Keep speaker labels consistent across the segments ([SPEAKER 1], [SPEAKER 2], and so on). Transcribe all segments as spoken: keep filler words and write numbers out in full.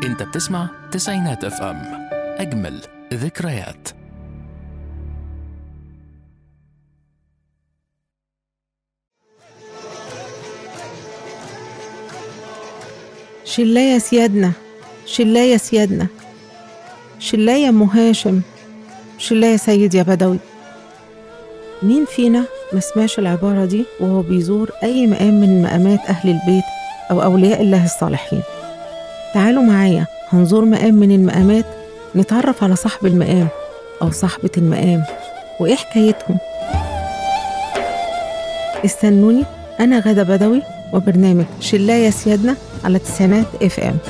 [SPEAKER 1] انت بتسمع تسعينات اف ام، اجمل ذكريات.
[SPEAKER 2] شلاية سيادنا، شلاية سيادنا، شلاية أم هاشم، شلاية سيد يا بدوي. مين فينا ما سمعش العبارة دي وهو بيزور أي مقام من مقامات أهل البيت أو أولياء الله الصالحين؟ تعالوا معايا هنزور مقام من المقامات، نتعرف على صاحب المقام أو صاحبة المقام وإيه حكايتهم. استنوني، أنا غادة بدوي وبرنامج شلاية سيادنا على تسعينات اف ام.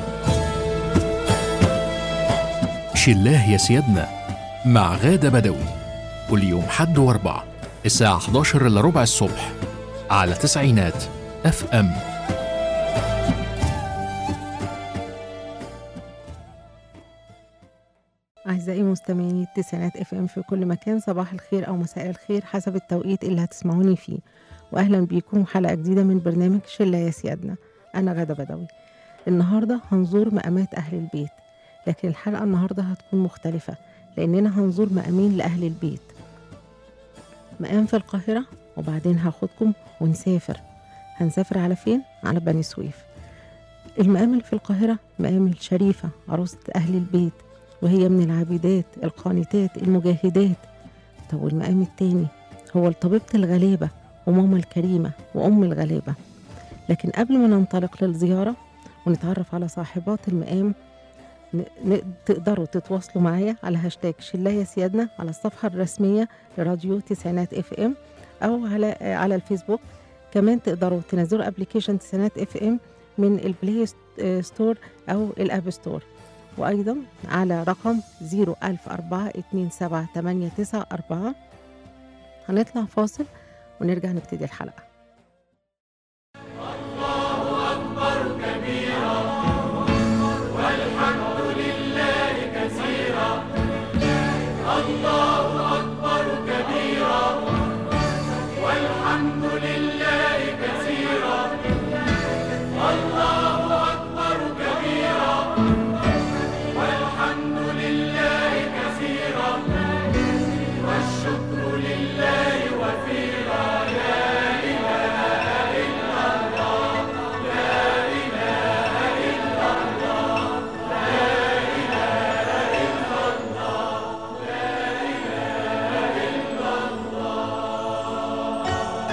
[SPEAKER 1] شلاه يا سيادنا مع غادة بدوي، كل يوم حد واربع الساعة إحدى عشر إلا ربع الصبح على تسعينات اف ام.
[SPEAKER 2] أعزائي مستمعين التسعينات اف ام في كل مكان، صباح الخير أو مساء الخير حسب التوقيت اللي هتسمعوني فيه، وأهلا بيكم حلقة جديدة من برنامج شلاية سيادنا. أنا غادة بدوي. النهاردة هنزور مقامات أهل البيت، لكن الحلقة النهاردة هتكون مختلفة لأننا هنزور مقامين لأهل البيت. مقام في القاهرة وبعدين هاخدكم ونسافر. هنسافر على فين؟ على بني سويف. المقام اللي في القاهرة مقام الشريفة عروسة أهل البيت، وهي من العابدات القانتات المجاهدات. طب والمقام التاني هو طبيبة الغلابة وماما الكريمة وأم الغلابة. لكن قبل ما ننطلق للزيارة ونتعرف على صاحبات المقام، ن... تقدروا تتواصلوا معايا على هاشتاج شلاية سيادنا على الصفحة الرسمية لراديو تسعينات اف ام أو على على الفيسبوك. كمان تقدروا تنزلوا ابليكيشن تسعينات اف ام من البلاي ستور أو الأب ستور، وأيضا على رقم صفر ألف أربعة اتنين سبعة تمانية تسعة أربعة. هنطلع فاصل ونرجع نبتدي الحلقة.
[SPEAKER 3] الله أكبر كبيرا والحمد لله كثيرا. الله أكبر كبيرا والحمد لله كثيرا. الله أكبر كبيرا والحمد لله كثيرا والشكر لله وفيرا. لا إله إلا الله، لا إله إلا الله، لا إله إلا الله، لا إله إلا الله.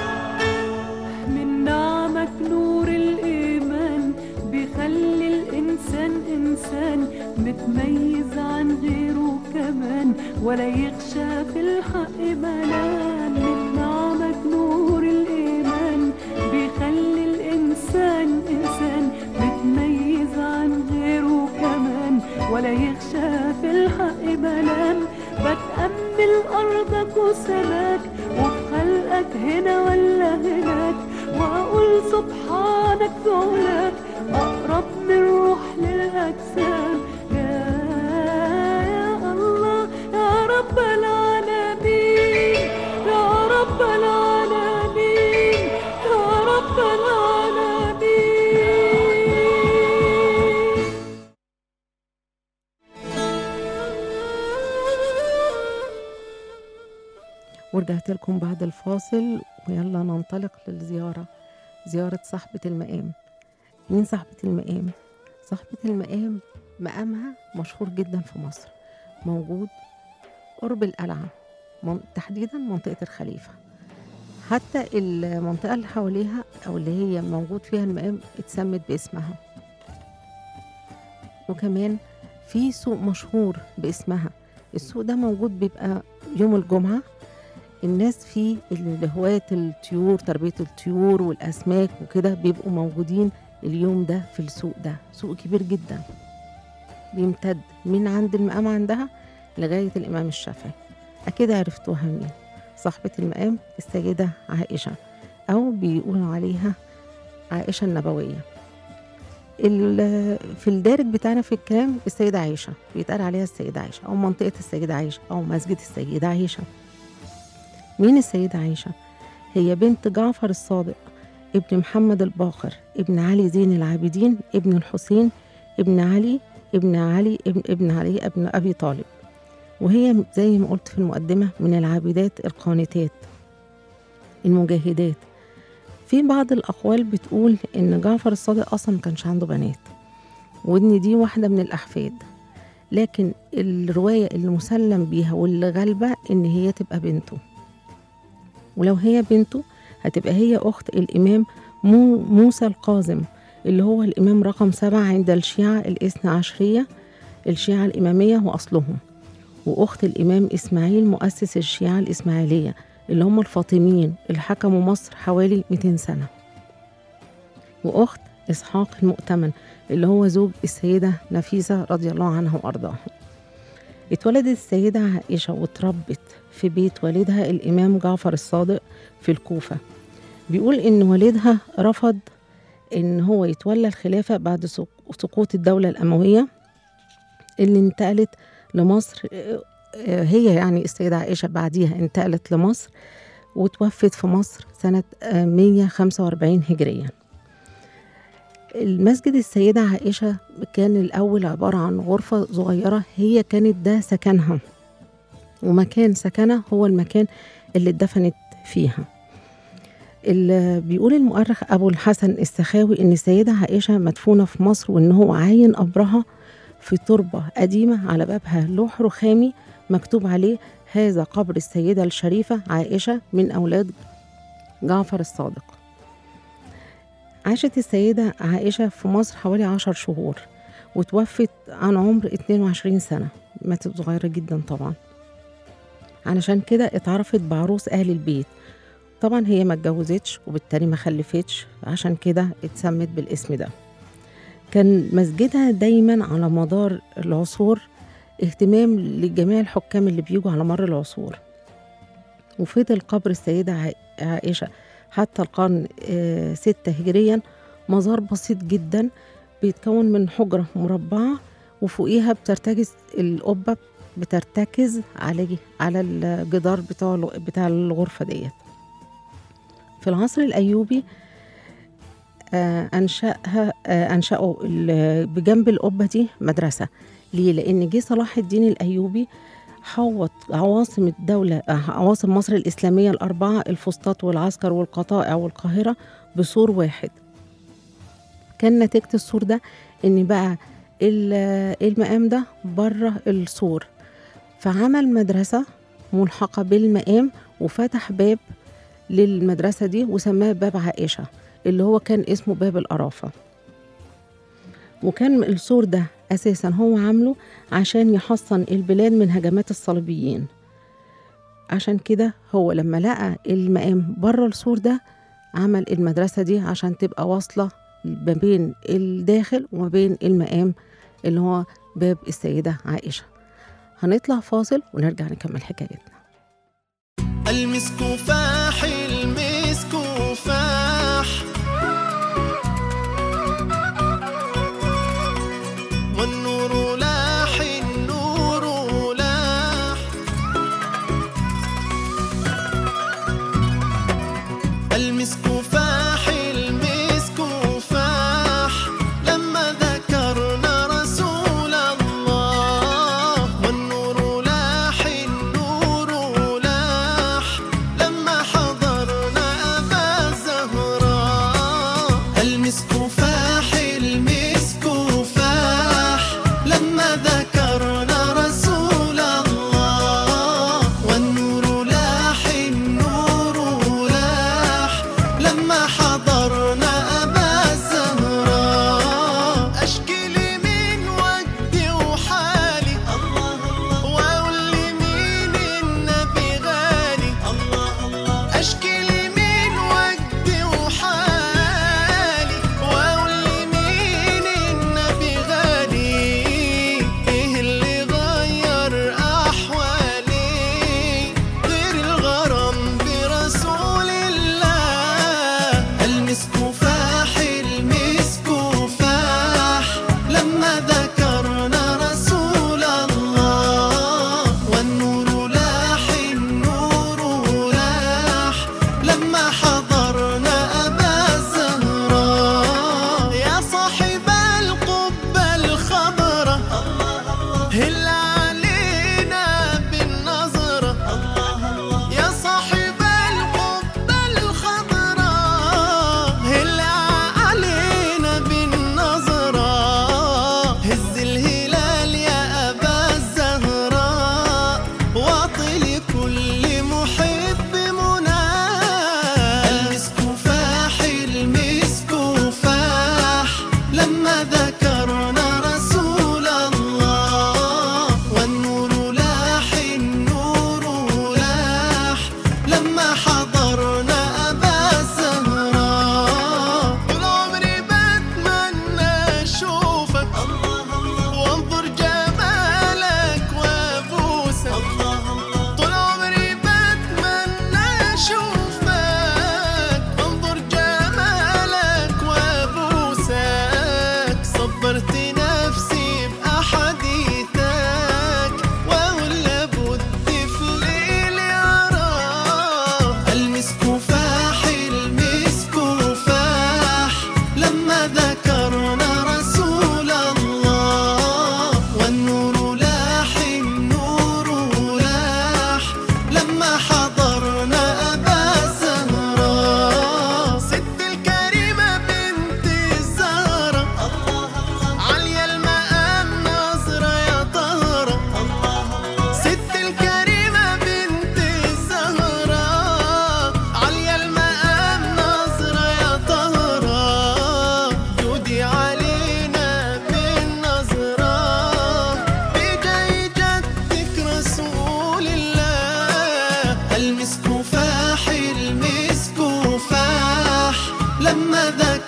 [SPEAKER 4] من نعمك نور الإيمان بيخلي الإنسان إنسان متميز عن غيره كمان، ولا يخشى في الحق ملام. من نعمك نور الإيمان بيخلي الإنسان إنسان متميز عن غيره كمان، ولا يخشى في الحق ملام. بتأمل أرضك وسماك وفي خلقك هنا ولا هناك، وأقول سبحانك في علاك أقرب من روح للأجسام. يا يا الله يا رب العالمين، يا رب العالمين، يا رب العالمين.
[SPEAKER 2] ورجعت لكم بعد الفاصل، ويلا ننطلق للزيارة، زيارة صاحبة المقام. مين صاحبة المقام؟ صاحبة المقام مقامها مشهور جدا في مصر، موجود قرب القلعة، من تحديدا منطقة الخليفة. حتى المنطقة اللي حواليها أو اللي هي موجود فيها المقام اتسمت باسمها. وكمان في سوق مشهور باسمها. السوق ده موجود بيبقى يوم الجمعة. الناس فيه اللي هواة الطيور، تربية الطيور والأسماك وكده، بيبقوا موجودين اليوم ده في السوق ده. سوق كبير جدا بيمتد من عند المقام عندها لغاية الإمام الشافعي. أكيد عرفتوها مين. صاحبة المقام السيدة عائشة، أو بيقولوا عليها عائشة النبوية. في الدارج بتاعنا في الكلام السيدة عائشة، بيتقال عليها السيدة عائشة أو منطقة السيدة عائشة أو مسجد السيدة عائشة. مين السيدة عائشة؟ هي بنت جعفر الصادق ابن محمد الباقر ابن علي زين العابدين ابن الحسين ابن علي ابن علي ابن, ابن علي ابن أبي طالب، وهي زي ما قلت في المقدمة من العابدات القانتات المجاهدات. في بعض الأقوال بتقول إن جعفر الصادق أصلا ما كانش عنده بنات، وإن دي واحدة من الأحفاد، لكن الرواية اللي مسلم بيها واللي غالبة إن هي تبقى بنته، ولو هي بنته هتبقى هي أخت الإمام مو موسى القاظم اللي هو الإمام رقم سبعة عند الشيعة الاثنى عشرية، الشيعة الإمامية وأصلهم، وأخت الإمام إسماعيل مؤسس الشيعة الإسماعيلية اللي هم الفاطميين اللي حكموا مصر حوالي مئتين سنة، وأخت إسحاق المؤتمن اللي هو زوج السيدة نفيسة رضي الله عنها وأرضاها. اتولدت السيدة عائشة واتربت في بيت والدها الإمام جعفر الصادق في الكوفة. بيقول إن والدها رفض إن هو يتولى الخلافة بعد سقوط الدولة الأموية اللي انتقلت لمصر، هي يعني السيدة عائشة بعديها انتقلت لمصر وتوفت في مصر سنة مئة وخمسة وأربعين هجريا. المسجد السيدة عائشة كان الأول عبارة عن غرفة صغيرة، هي كانت ده سكنها، ومكان سكنها هو المكان اللي اتدفنت فيها. اللي بيقول المؤرخ أبو الحسن السخاوي إن السيدة عائشة مدفونة في مصر، وإن هو عاين قبرها في تربة قديمة على بابها لوح رخامي مكتوب عليه هذا قبر السيدة الشريفة عائشة من أولاد جعفر الصادق. عاشت السيدة عائشة في مصر حوالي عشر شهور وتوفت عن عمر اثنين وعشرين سنة، ماتت صغيرة جدا طبعا، علشان كده اتعرفت بعروس أهل البيت. طبعا هي ما اتجوزتش وبالتالي ما خلفتش، عشان كده اتسمت بالاسم ده. كان مسجدها دايما على مدار العصور اهتمام لجميع الحكام اللي بيجوا على مر العصور، وفضل قبر السيدة عائشة حتى القرن آه ستة هجريا مزار بسيط جدا بيتكون من حجرة مربعة وفوقيها بترتكز القبة بترتكز على على الجدار بتاع بتاع الغرفة ديت. في العصر الأيوبي آه أنشأها آه أنشأوا بجنب القبة دي مدرسة. ليه؟ لأن جه صلاح الدين الأيوبي حوط عواصم الدولة عواصم مصر الإسلامية الأربعة الفسطاط والعسكر والقطائع والقاهرة بسور واحد. كان نتيجة السور ده إن بقى المقام ده بره السور، فعمل مدرسة ملحقة بالمقام وفتح باب للمدرسة دي وسماه باب عائشة اللي هو كان اسمه باب القرافة. وكان السور ده أساسا هو عامله عشان يحصن البلاد من هجمات الصليبيين، عشان كده هو لما لقى المقام بره السور ده عمل المدرسة دي عشان تبقى واصلة ما بين الداخل وما بين المقام اللي هو باب السيدة عائشة. هنطلع فاصل ونرجع نكمل حكايتنا.
[SPEAKER 5] المسك فاح المسك فاح والنور لاح النور لاح المسك فاح المسك فاح لما ذكرنا رسول الله والنور لاح النور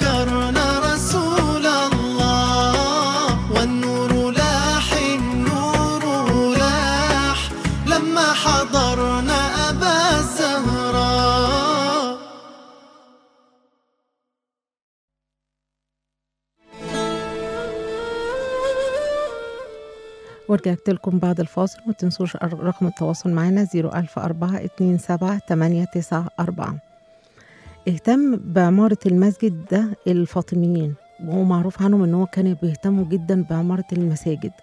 [SPEAKER 5] ذكرنا رسول الله، والنور لاح النور لاح لما حضرنا أبا الزهراء.
[SPEAKER 2] ورجعت لكم بعد الفاصل، وما تنسوش رقم التواصل معنا صفر ألف أربعة اتنين سبعة تمانية تسعة أربعة. اهتم بعمارة المسجد ده الفاطميين، وهو معروف عنهم ان هو كانوا بيهتموا جدا بعمارة المساجد،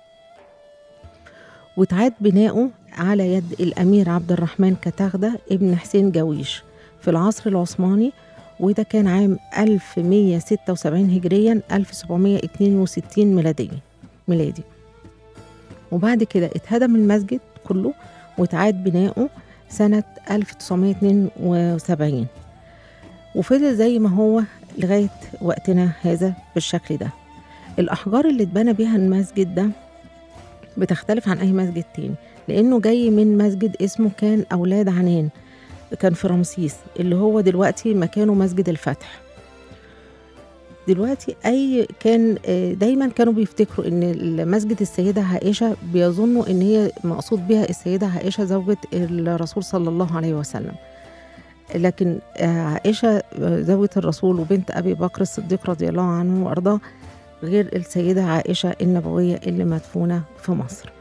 [SPEAKER 2] واتعاد بناؤه على يد الأمير عبد الرحمن كتاغدة ابن حسين جويش في العصر العثماني، وده كان عام ألف ومية وستة وسبعين هجريا ألف وسبعمية اتنين وستين ميلادي ميلادي وبعد كده اتهدم المسجد كله واتعاد بناؤه سنة ألف وتسعمية اتنين وسبعين، وفضل زي ما هو لغاية وقتنا هذا بالشكل ده. الأحجار اللي اتبنى بيها المسجد ده بتختلف عن أي مسجد تاني، لأنه جاي من مسجد اسمه كان أولاد عنان، كان في رمسيس اللي هو دلوقتي مكانه مسجد الفتح. دلوقتي أي كان دايما كانوا بيفتكروا إن مسجد السيدة عائشة، بيظنوا إن هي مقصود بها السيدة عائشة زوجة الرسول صلى الله عليه وسلم، لكن عائشة زوجة الرسول وبنت أبي بكر الصديق رضي الله عنه وأرضاه غير السيدة عائشة النبوية اللي مدفونة في مصر.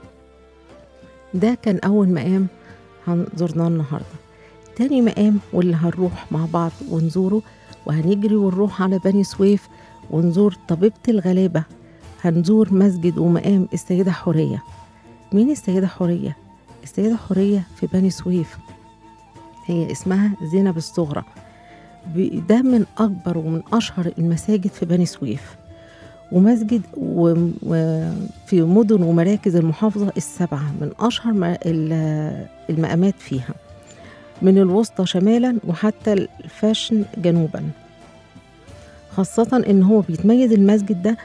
[SPEAKER 2] ده كان أول مقام هنزورناه النهاردة. تاني مقام واللي هنروح مع بعض ونزوره، وهنجري ونروح على بني سويف ونزور طبيبة الغلابة، هنزور مسجد ومقام السيدة حورية. مين السيدة حورية؟ السيدة حورية في بني سويف هي اسمها زينب الصغرى، ده من أكبر ومن أشهر المساجد في بني سويف، ومسجد وفي مدن ومراكز المحافظة السبعة، من أشهر المقامات فيها، من الوسطى شمالا وحتى الفاشن جنوبا. خاصة إن هو بيتميز المسجد ده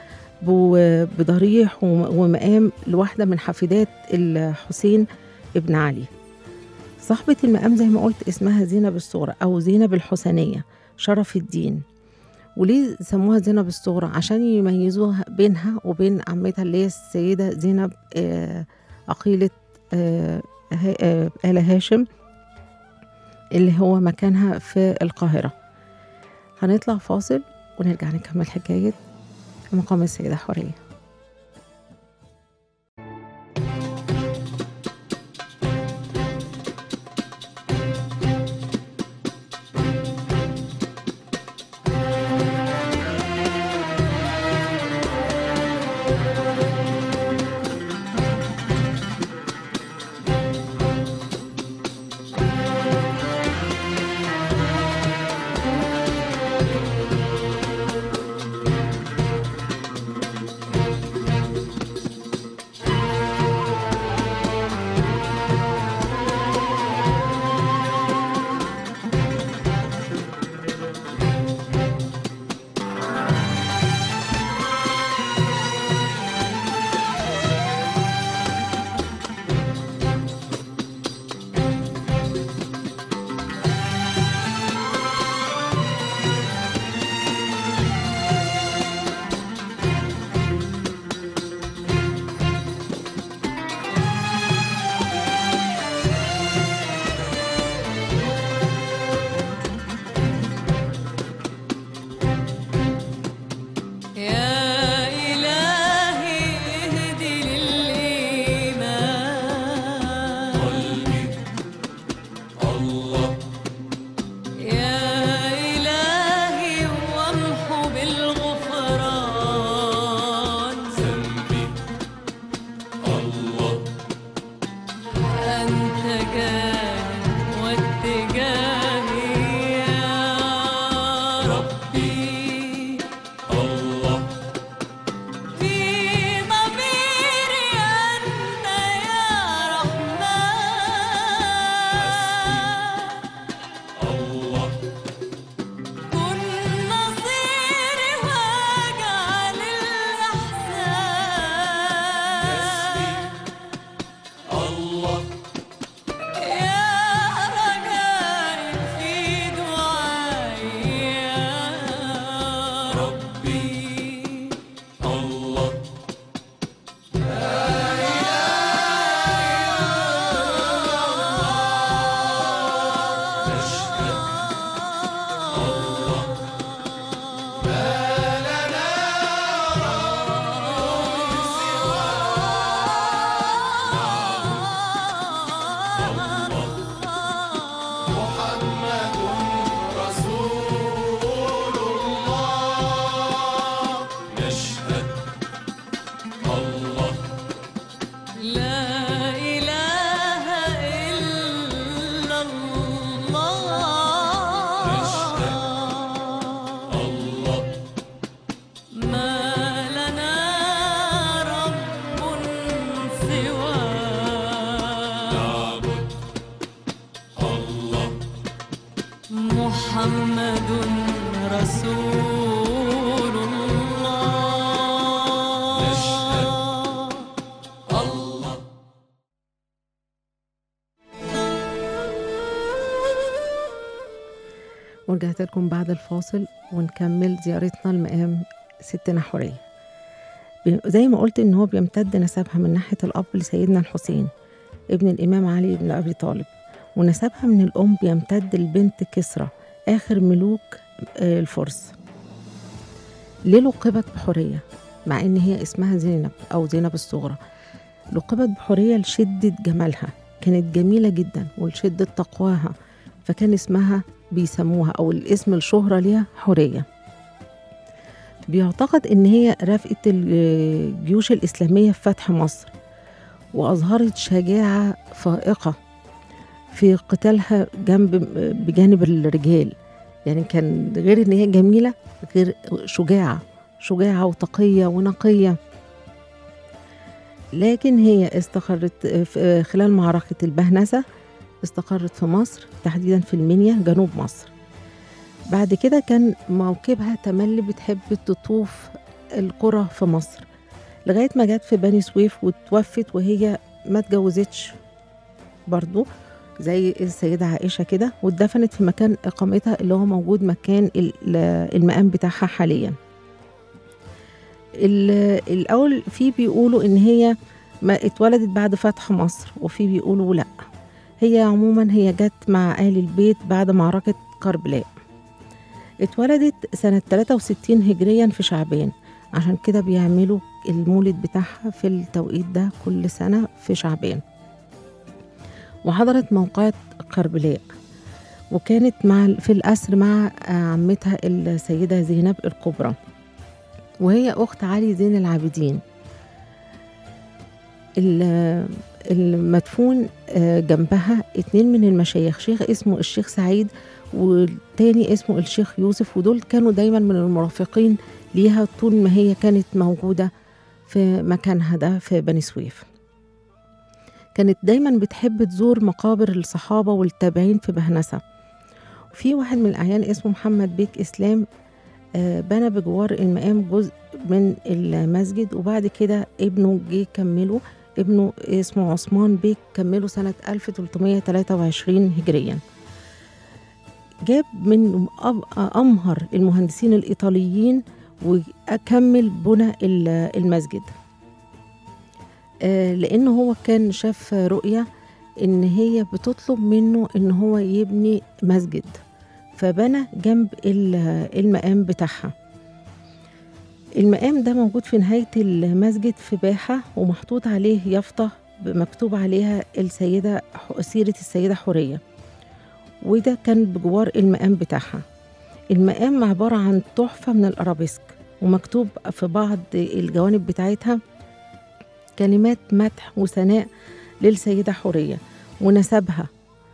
[SPEAKER 2] بضريح ومقام لواحدة من حفيدات الحسين ابن علي. صاحبة المقام زي ما قلت اسمها زينب الصغرى أو زينب الحسينية شرف الدين. وليه سموها زينب الصغرى؟ عشان يميزوها بينها وبين عمتها اللي هي السيدة زينب آه عقيلة آه آه آل هاشم اللي هو مكانها في القاهرة. هنطلع فاصل ونرجع نكمل حكاية مقام السيدة حورية. ورجعت لكم بعد الفاصل ونكمل زيارتنا لمقام ستنا حورية. بي- زي ما قلت إن هو بيمتد نسبها من ناحية الأب لسيدنا الحسين ابن الإمام علي بن أبي طالب، ونسبها من الأم بيمتد لبنت كسرى آخر ملوك آه، الفرس. ليه لقبت بحورية مع إن هي اسمها زينب أو زينب الصغرى؟ لقبت بحورية لشدة جمالها، كانت جميلة جدا، ولشدة تقواها، فكان اسمها بيسموها أو الاسم الشهرة ليها حورية. بيعتقد إن هي رافقة الجيوش الإسلامية في فتح مصر، وأظهرت شجاعة فائقة في قتالها جنب بجانب الرجال. يعني كان غير إن هي جميلة، غير شجاعة شجاعة وتقية ونقية. لكن هي استقرت في خلال معركة البهنسة، استقرت في مصر تحديدا في المنيا جنوب مصر. بعد كده كان موكبها تملي بتحب تطوف القرى في مصر لغاية ما جت في بني سويف وتوفت وهي ما اتجوزتش برضو زي السيدة عائشة كده، واتدفنت في مكان إقامتها اللي هو موجود مكان المقام بتاعها حاليا. الأول في بيقولوا إن هي ما اتولدت بعد فتح مصر، وفي بيقولوا لأ، هي عموما هي جت مع آل البيت بعد معركة كربلاء. اتولدت سنة ثلاثة وستين هجريا في شعبان، عشان كده بيعملوا المولد بتاعها في التوقيت ده كل سنة في شعبان. وحضرت موقعة كربلاء، وكانت مع في الأسر مع عمتها السيدة زينب الكبرى، وهي أخت علي زين العابدين. المدفون جنبها اتنين من المشايخ، شيخ اسمه الشيخ سعيد والتاني اسمه الشيخ يوسف، ودول كانوا دايما من المرافقين ليها طول ما هي كانت موجودة في مكانها ده في بني سويف. كانت دايما بتحب تزور مقابر الصحابة والتابعين في بهنسة. وفي واحد من الأعيان اسمه محمد بيك إسلام بنى بجوار المقام جزء من المسجد، وبعد كده ابنه جه كمله، ابنه اسمه عثمان بيك كمله سنة ألف وثلاثمائة وثلاثة وعشرين هجريا. جاب من أمهر المهندسين الإيطاليين وأكمل بنى المسجد، لأنه هو كان شاف رؤية إن هي بتطلب منه إن هو يبني مسجد، فبنى جنب المقام بتاعها. المقام ده موجود في نهاية المسجد في باحة، ومحطوط عليه يافطة مكتوب عليها السيدة سيرة السيدة حورية، وده كان بجوار المقام بتاعها. المقام عبارة عن تحفة من الأرابيسك، ومكتوب في بعض الجوانب بتاعتها كلمات مدح وثناء للسيدة حورية ونسبها،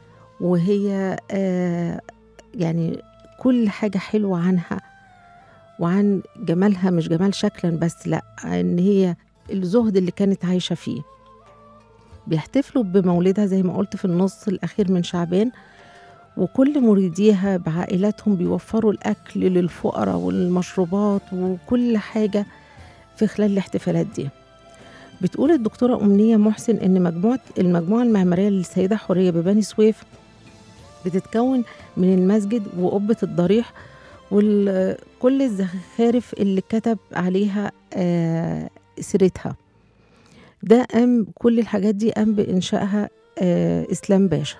[SPEAKER 2] وهي آه يعني كل حاجة حلوة عنها وعن جمالها، مش جمال شكلا بس، لا، ان هي الزهد اللي كانت عايشة فيه. بيحتفلوا بمولدها زي ما قلت في النص الأخير من شعبان، وكل مريديها بعائلاتهم بيوفروا الأكل للفقراء والمشروبات وكل حاجة في خلال الاحتفالات دي. بتقول الدكتورة أمنية محسن إن مجموعة المجموعة المعمارية للسيدة حورية ببني سويف بتتكون من المسجد وقبة الضريح وكل الزخارف اللي كتب عليها آه سيرتها. ده قام كل الحاجات دي قام بإنشائها آه إسلام باشا.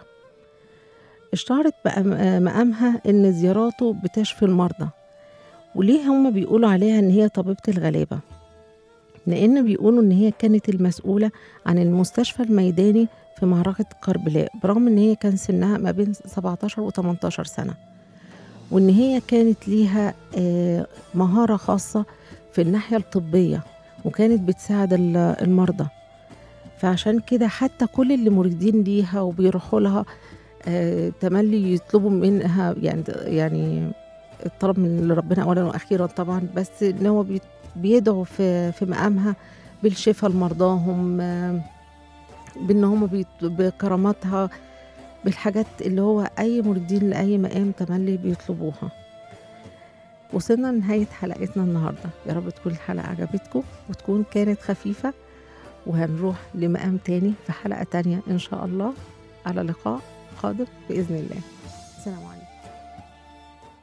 [SPEAKER 2] اشتهرت مقامها إن زياراته بتشفي المرضى. وليه هم بيقولوا عليها إن هي طبيبة الغلابة؟ لأن بيقولوا إن هي كانت المسؤولة عن المستشفى الميداني في معركة كربلاء، برغم إن هي كان سنها ما بين سبعتاشر و تمنتاشر سنة، وإن هي كانت ليها مهارة خاصة في الناحية الطبية، وكانت بتساعد المرضى. فعشان كده حتى كل اللي مريدين ليها وبيروحوا لها تملي يطلبوا منها يعني يعني الطلب من ربنا أولا وأخيرا طبعا، بس إن هو بيدعوا في في مقامها بالشفاء لمرضاهم، بإن هم بكراماتها، بالحاجات اللي هو أي مريدين لأي مقام تملي بيطلبوها. وصلنا لنهاية حلقتنا النهاردة، يا رب تكون الحلقة عجبتكم وتكون كانت خفيفة، وهنروح لمقام تاني في حلقة تانية إن شاء الله. على لقاء قادم بإذن الله. السلام عليكم.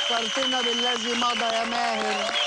[SPEAKER 6] فكرتنا بالذي مضى يا ماهر.